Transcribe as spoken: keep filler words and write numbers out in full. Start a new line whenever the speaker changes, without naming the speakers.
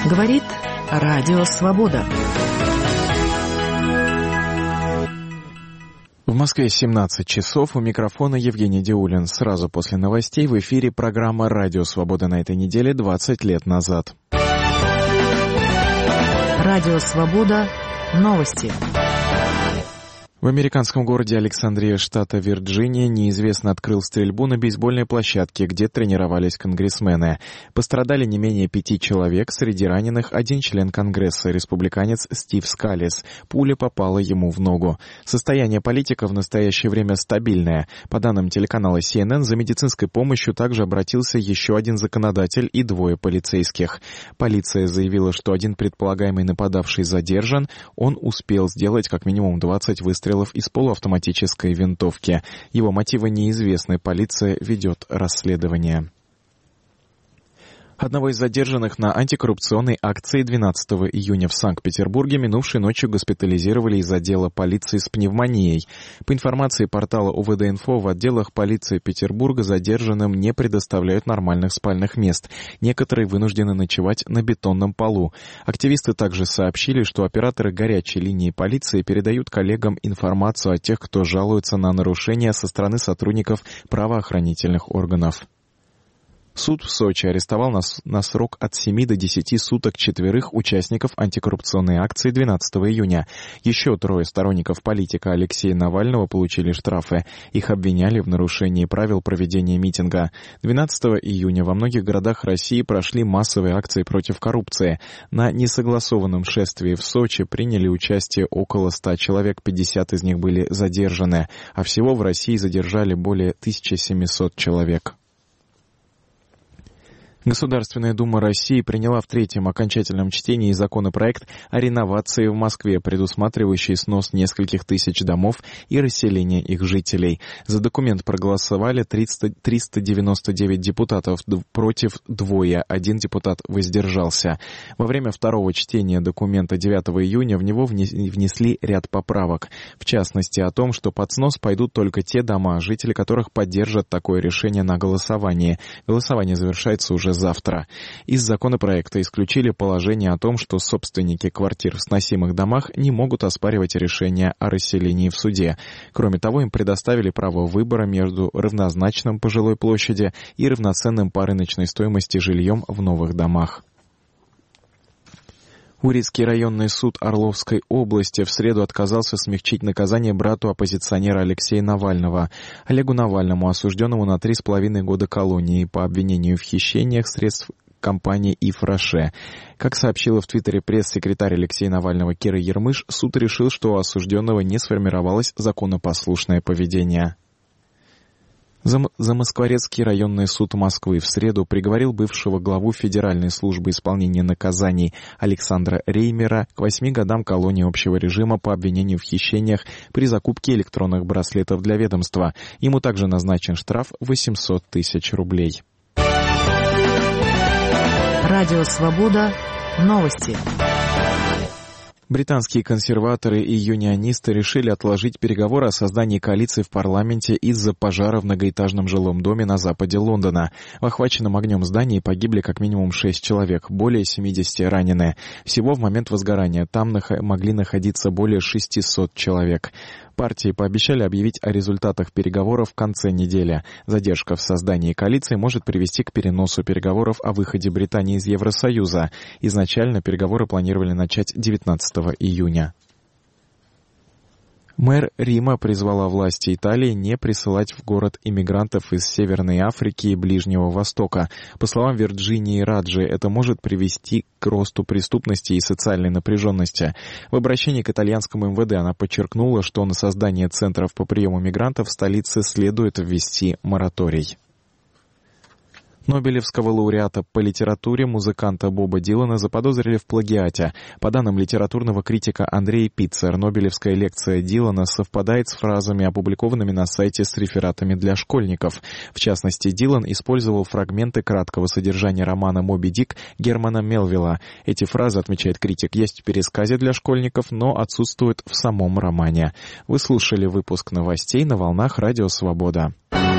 Говорит Радио Свобода.
В Москве семнадцать часов. У микрофона Евгений Диулин. Сразу после новостей в эфире программа «Радио Свобода» на этой неделе двадцать лет назад.
Радио Свобода. Новости.
В американском городе Александрия, штата Вирджиния, неизвестный открыл стрельбу на бейсбольной площадке, где тренировались конгрессмены. Пострадали не менее пяти человек, среди раненых один член Конгресса, республиканец Стив Скалис. Пуля попала ему в ногу. Состояние политика в настоящее время стабильное. По данным телеканала си эн эн, за медицинской помощью также обратился еще один законодатель и двое полицейских. Полиция заявила, что один предполагаемый нападавший задержан. Он успел сделать как минимум двадцать выстрелов из полуавтоматической винтовки. Его мотивы неизвестны, полиция ведет расследование. Одного из задержанных на антикоррупционной акции двенадцатого июня в Санкт-Петербурге минувшей ночью госпитализировали из отдела полиции с пневмонией. По информации портала о вэ дэ инфо, в отделах полиции Петербурга задержанным не предоставляют нормальных спальных мест. Некоторые вынуждены ночевать на бетонном полу. Активисты также сообщили, что операторы горячей линии полиции передают коллегам информацию о тех, кто жалуется на нарушения со стороны сотрудников правоохранительных органов. Суд в Сочи арестовал на, на срок от семи до десяти суток четверых участников антикоррупционной акции двенадцатого июня. Еще трое сторонников политика Алексея Навального получили штрафы. Их обвиняли в нарушении правил проведения митинга. двенадцатого июня во многих городах России прошли массовые акции против коррупции. На несогласованном шествии в Сочи приняли участие около ста человек, пятьдесят из них были задержаны, а всего в России задержали более тысячи семисот человек. Государственная дума России приняла в третьем окончательном чтении законопроект о реновации в Москве, предусматривающий снос нескольких тысяч домов и расселение их жителей. За документ проголосовали триста девяносто девять депутатов, против двое, один депутат воздержался. Во время второго чтения документа девятого июня в него внесли ряд поправок. В частности, о том, что под снос пойдут только те дома, жители которых поддержат такое решение на голосовании. Голосование завершается уже завтра. Из законопроекта исключили положение о том, что собственники квартир в сносимых домах не могут оспаривать решение о расселении в суде. Кроме того, им предоставили право выбора между равнозначным по жилой площади и равноценным по рыночной стоимости жильем в новых домах. Урицкий районный суд Орловской области в среду отказался смягчить наказание брату оппозиционера Алексея Навального. Олегу Навальному, осужденному на три с половиной года колонии по обвинению в хищениях средств компании «Ив Роше». Как сообщила в Твиттере пресс-секретарь Алексея Навального Кира Ермыш, суд решил, что у осужденного не сформировалось законопослушное поведение. Замоскворецкий районный суд Москвы в среду приговорил бывшего главу Федеральной службы исполнения наказаний Александра Реймера к восьми годам колонии общего режима по обвинению в хищениях при закупке электронных браслетов для ведомства. Ему также назначен штраф восемьсот тысяч рублей.
Радио Свобода. Новости.
Британские консерваторы и юнионисты решили отложить переговоры о создании коалиции в парламенте из-за пожара в многоэтажном жилом доме на западе Лондона. В охваченном огнем здании погибли как минимум шесть человек, более семидесяти ранены. Всего в момент возгорания там нах- могли находиться более шестисот человек. Партии пообещали объявить о результатах переговоров в конце недели. Задержка в создании коалиции может привести к переносу переговоров о выходе Британии из Евросоюза. Изначально переговоры планировали начать девятнадцатого июня. Мэр Рима призвала власти Италии не присылать в город иммигрантов из Северной Африки и Ближнего Востока. По словам Вирджинии Раджи, это может привести к росту преступности и социальной напряженности. В обращении к итальянскому эм вэ дэ она подчеркнула, что на создание центров по приему мигрантов в столице следует ввести мораторий. Нобелевского лауреата по литературе музыканта Боба Дилана заподозрили в плагиате. По данным литературного критика Андрея Питцер, нобелевская лекция Дилана совпадает с фразами, опубликованными на сайте с рефератами для школьников. В частности, Дилан использовал фрагменты краткого содержания романа «Моби Дик» Германа Мелвилла. Эти фразы, отмечает критик, есть в пересказе для школьников, но отсутствуют в самом романе. Вы слушали выпуск новостей на волнах Радио Свобода.